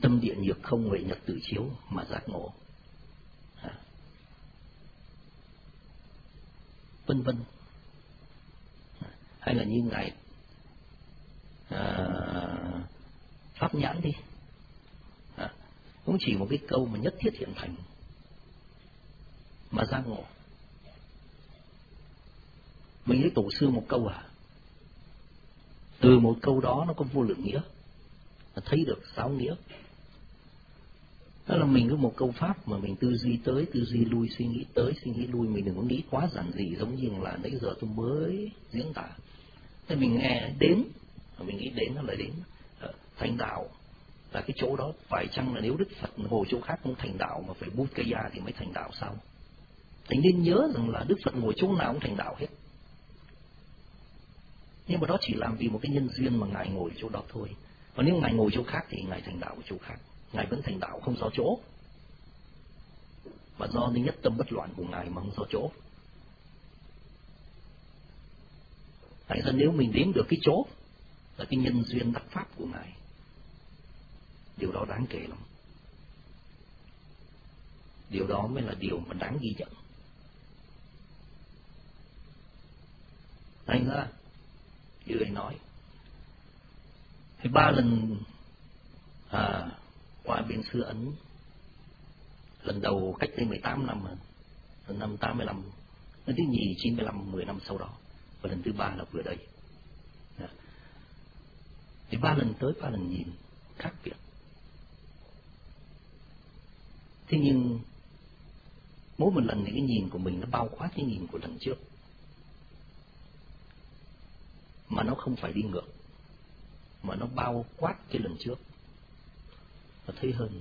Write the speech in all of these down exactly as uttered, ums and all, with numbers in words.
tâm địa nhược không, huệ nhật tự chiếu mà giác ngộ, à. Vân vân. Hay là như ngài à, Pháp Nhãn đi, à, cũng chỉ một cái câu mà nhất thiết hiện thành mà giác ngộ. Mình lấy tổ sư một câu à, từ một câu đó nó có vô lượng nghĩa, thấy được sáu nghĩa. Đó là mình có một câu pháp mà mình tư duy tới, tư duy lui, suy nghĩ tới, suy nghĩ lui. Mình đừng có nghĩ quá giản dị giống như là nãy giờ tôi mới diễn tả. Thế mình nghe đến, mình nghĩ đến nó là đến thành đạo là cái chỗ đó. Phải chăng là nếu Đức Phật ngồi chỗ khác cũng thành đạo mà phải bút cây ra thì mới thành đạo sao? Thì nên nhớ rằng là Đức Phật ngồi chỗ nào cũng thành đạo hết. Nhưng mà đó chỉ làm vì một cái nhân duyên mà Ngài ngồi chỗ đó thôi. Còn nếu Ngài ngồi chỗ khác thì Ngài thành đạo ở chỗ khác. Ngài vẫn thành đạo không do chỗ, mà do nhất tâm bất loạn của Ngài mà không do chỗ. Tại ra nếu mình đến được cái chỗ là cái nhân duyên đắc pháp của Ngài, điều đó đáng kể lắm. Điều đó mới là điều mà đáng ghi nhận. Thành ra như Thầy nói, thì ba lần à, qua bên xứ Ấn, lần đầu cách đây mười tám năm, lần năm tám mươi lăm, lần thứ nhì chín mươi lăm, mười năm sau đó, và lần thứ ba là vừa đây. Thì ba lần tới ba lần nhìn khác biệt. Thế nhưng mỗi một lần thì cái nhìn của mình nó bao quát cái nhìn của lần trước, mà nó không phải đi ngược, mà nó bao quát cái lần trước, nó thấy hơn.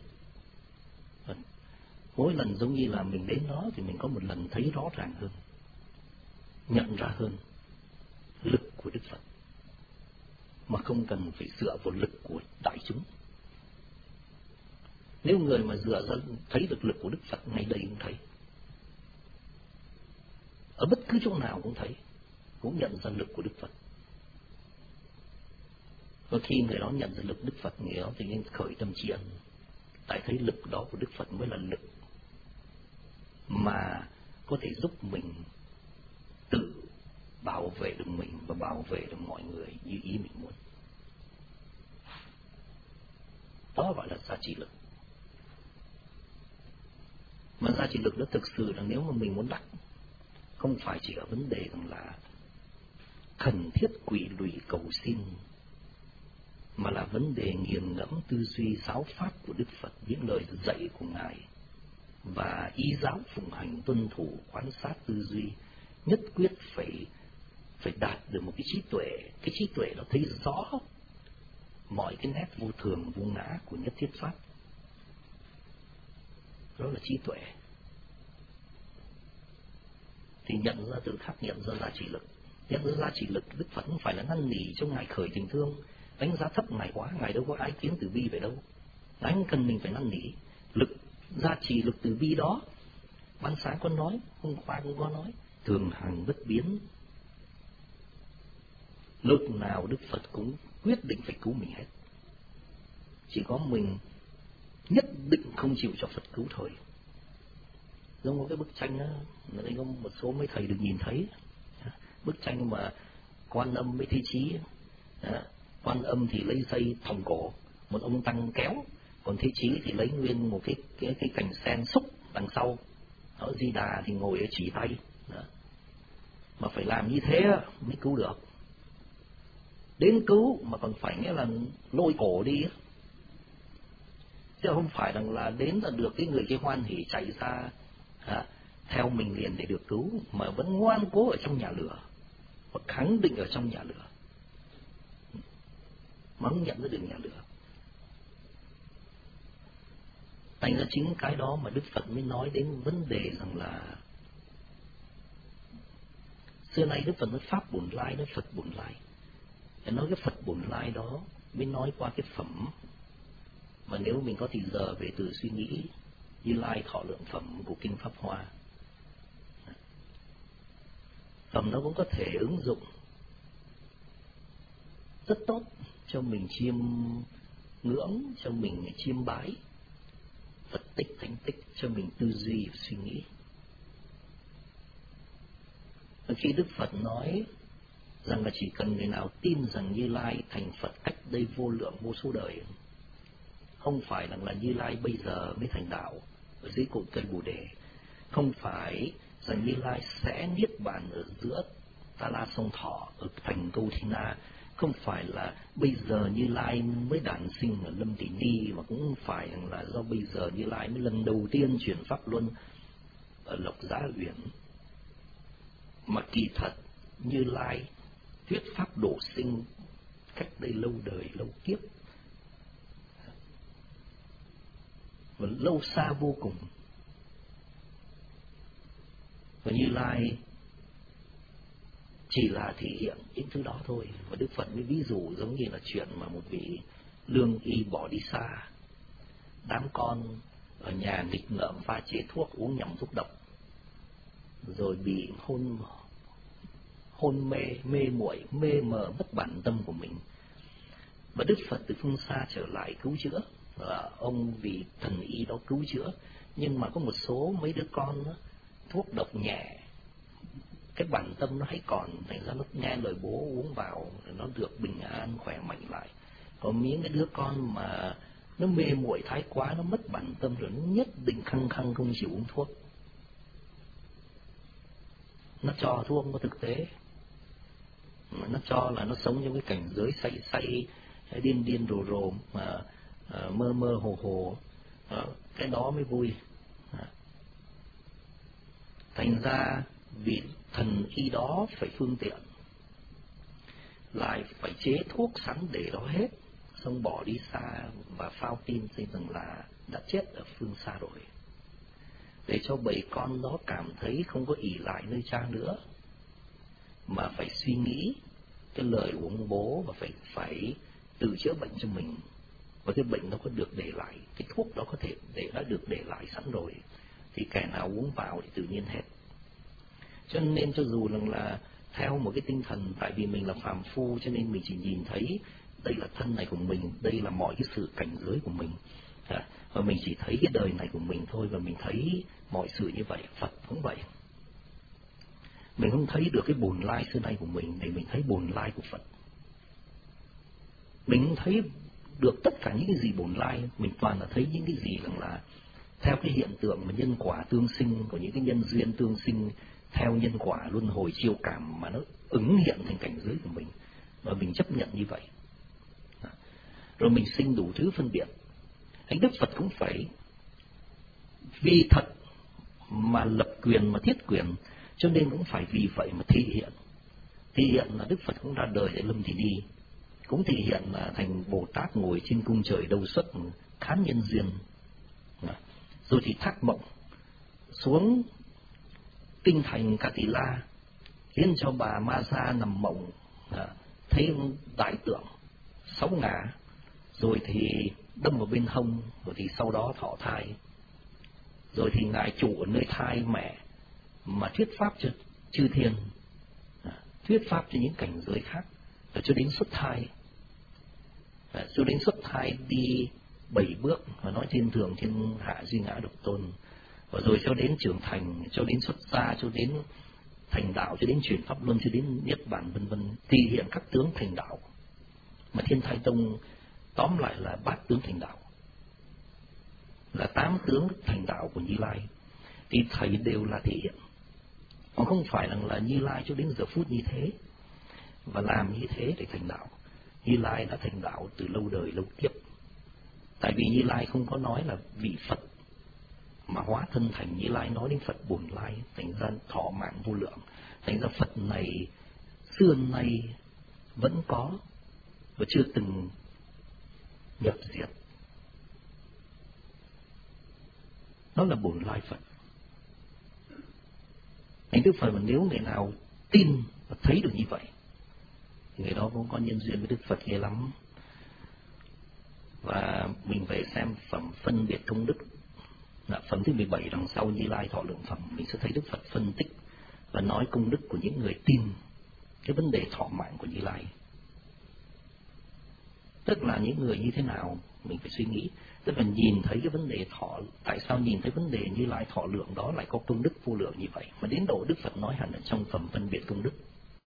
Mỗi lần giống như là mình đến đó thì mình có một lần thấy rõ ràng hơn, nhận ra hơn lực của Đức Phật, mà không cần phải dựa vào lực của đại chúng. Nếu người mà dựa ra thấy được lực của Đức Phật, ngay đây cũng thấy, ở bất cứ chỗ nào cũng thấy, cũng nhận ra lực của Đức Phật. Và khi người đó nhận ra lực Đức Phật, người đó thì nên khởi tâm tri ân, tại thấy lực đó của Đức Phật mới là lực mà có thể giúp mình tự bảo vệ được mình và bảo vệ được mọi người như ý mình muốn. Đó gọi là giá trị lực. Mà giá trị lực đó thực sự là nếu mà mình muốn đắc, không phải chỉ ở vấn đề rằng là cần thiết quỳ lụy cầu xin, mà là vấn đề nghiền ngẫm tư duy giáo pháp của Đức Phật, những lời dạy của Ngài, và y giáo phụng hành, tuân thủ, quan sát tư duy, nhất quyết phải phải đạt được một cái trí tuệ. Cái trí tuệ nó thấy rõ mọi cái nét vô thường, vô ngã của nhất thiết pháp. Đó là trí tuệ. Thì nhận ra tự khắc, nhận ra giá trị lực. Nhận ra giá trị lực, Đức Phật không phải là năn nỉ cho Ngài khởi tình thương, đánh giá thấp Ngài quá. Ngài đâu có ái kiến từ bi về đâu. Ngài không cần mình phải năn nỉ. Lực, giá trị lực từ bi đó, ban sáng có nói, hôm qua cũng có nói, thường hằng bất biến. Lúc nào Đức Phật cũng quyết định phải cứu mình hết. Chỉ có mình nhất định không chịu cho Phật cứu thôi. Giống có cái bức tranh đó, ở đây có một số mấy thầy được nhìn thấy, bức tranh mà Quan Âm với Thế Chí. Quan Âm thì lấy dây thòng cổ một ông tăng kéo, còn Thế Chí thì lấy nguyên một cái cái cái cành sen xúc đằng sau. Ở Di Đà thì ngồi ở chỉ tay. Đó. Mà phải làm như thế mới cứu được. Đến cứu mà còn phải nghĩa là lôi cổ đi, chứ không phải rằng là đến là được cái người kia hoan hỉ chạy ra à, theo mình liền để được cứu, mà vẫn ngoan cố ở trong nhà lửa và khẳng định ở trong nhà lửa mà không nhận ra được nhà lửa. Thành ra chính cái đó mà Đức Phật mới nói đến vấn đề rằng là xưa nay Đức Phật nói Pháp Bổn Lai, nói Phật Bổn Lai. Để nói cái Phật Bổn Lai đó mới nói qua cái phẩm mà nếu mình có thì giờ về từ suy nghĩ Như Lai thọ lượng phẩm của Kinh Pháp Hoa. Phẩm nó cũng có thể ứng dụng rất tốt cho mình chiêm ngưỡng, cho mình chiêm bái, Phật tích, thánh tích, cho mình tư duy và suy nghĩ. Và khi Đức Phật nói rằng là chỉ cần người nào tin rằng Như Lai thành Phật cách đây vô lượng vô số đời, không phải rằng là Như Lai bây giờ mới thành đạo ở dưới cội cây Bồ Đề, không phải rằng Như Lai sẽ niết bàn ở giữa Ta La Sông Thọ ở thành Câu Thi Na, không phải là bây giờ Như Lai mới đản sinh ở Lâm Tỷ Ni, mà cũng không phải là do bây giờ Như Lai mới lần đầu tiên chuyển pháp luân ở Lộc Giá Uyển, mà kỳ thật Như Lai thuyết pháp độ sinh cách đây lâu đời lâu kiếp, và lâu xa vô cùng. Và Như Lai chỉ là thể hiện những thứ đó thôi. Và Đức Phật mới ví dụ giống như là chuyện mà một vị lương y bỏ đi xa, đám con ở nhà nghịch ngợm pha chế thuốc, uống nhầm thuốc độc, rồi bị hôn hôn mê, mê muội, mê mờ, mất bản tâm của mình. Và Đức Phật từ phương xa trở lại cứu chữa, và ông vì thần y đó cứu chữa. Nhưng mà có một số mấy đứa con đó, thuốc độc nhẹ, cái bản tâm nó hay còn, thành ra nó nghe lời bố uống vào, nó được bình an, khỏe mạnh lại. Còn miếng cái đứa con mà nó mê muội thái quá, nó mất bản tâm rồi, nó nhất định khăng khăng không chịu uống thuốc. Nó cho thuốc có thực tế, nó cho là nó sống trong cái cảnh giới say say, điên điên rồ rồ, mà uh, mơ mơ hồ hồ, uh, cái đó mới vui. Uh. Thành ra vị thần y đó phải phương tiện, lại phải chế thuốc sẵn để đó hết, xong bỏ đi xa và phao tin xây rằng là đã chết ở phương xa rồi, để cho bảy con đó cảm thấy không có ỷ lại nơi cha nữa, mà phải suy nghĩ cái lời uống bố, và phải phải tự chữa bệnh cho mình. Và cái bệnh nó có được để lại, cái thuốc đó có thể để đã được để lại sẵn rồi, thì kẻ nào uống vào thì tự nhiên hết. Cho nên cho dù rằng là theo một cái tinh thần, tại vì mình là phàm phu cho nên mình chỉ nhìn thấy đây là thân này của mình, đây là mọi cái sự cảnh giới của mình, và mình chỉ thấy cái đời này của mình thôi, và mình thấy mọi sự như vậy. Phật cũng vậy, mình không thấy được cái bổn lai xưa nay của mình để mình thấy bổn lai của Phật. Mình không thấy được tất cả những cái gì bổn lai, mình toàn là thấy những cái gì rằng là theo cái hiện tượng mà nhân quả tương sinh của những cái nhân duyên tương sinh theo nhân quả luân hồi chiêu cảm, mà nó ứng hiện thành cảnh giới của mình, và mình chấp nhận như vậy. Rồi mình sinh đủ thứ phân biệt. Anh Đức Phật cũng phải vì thật mà lập quyền, mà thiết quyền, cho nên cũng phải vì vậy mà thể hiện. Thể hiện là Đức Phật cũng ra đời để Lâm Thị Ni, cũng thể hiện là thành Bồ Tát ngồi trên cung trời đâu xuất khán nhân duyên. Rồi thì thác mộng xuống kinh thành Cát Tỳ La, khiến cho bà Ma Sa nằm mộng, thấy đại tượng sáu ngả, rồi thì đâm vào bên hông, rồi thì sau đó thọ thai, rồi thì ngài chủ ở nơi thai mẹ mà thuyết pháp cho chư thiên, thuyết pháp cho những cảnh giới khác, rồi cho đến xuất thai, cho đến xuất thai đi bảy bước và nói thiên thường thiên hạ duy ngã độc tôn, và rồi cho đến trưởng thành, cho đến xuất gia, cho đến thành đạo, cho đến chuyển pháp luân, cho đến niết bàn, vân vân, thể hiện các tướng thành đạo. Mà Thiên Thai Tông tóm lại là bát tướng thành đạo, là tám tướng thành đạo của Như Lai, thì thầy đều là thể hiện, còn không phải là, là Như Lai cho đến giờ phút như thế và làm như thế để thành đạo. Như Lai đã thành đạo từ lâu đời lâu kiếp, tại vì Như Lai không có nói là vị Phật mà hóa thân thành. Như Lai nói đến Phật bổn lai, thành ra thọ mạng vô lượng, thành ra Phật này xưa nay vẫn có và chưa từng nhập diệt. Đó là bổn lai Phật. Anh Đức Phật mà nếu người nào tin và thấy được như vậy, thì người đó cũng có nhân duyên với Đức Phật ghê lắm. Và mình về xem phẩm phân biệt công đức, là phẩm thứ mười bảy đằng sau Như Lai thọ lượng phẩm, mình sẽ thấy Đức Phật phân tích và nói công đức của những người tin cái vấn đề thọ mạng của Như Lai. Tức là những người như thế nào mình phải suy nghĩ, tức là nhìn thấy cái vấn đề thọ, tại sao nhìn thấy vấn đề Như Lai thọ lượng đó lại có công đức vô lượng như vậy, mà đến độ Đức Phật nói hẳn ở trong phẩm phân biệt công đức.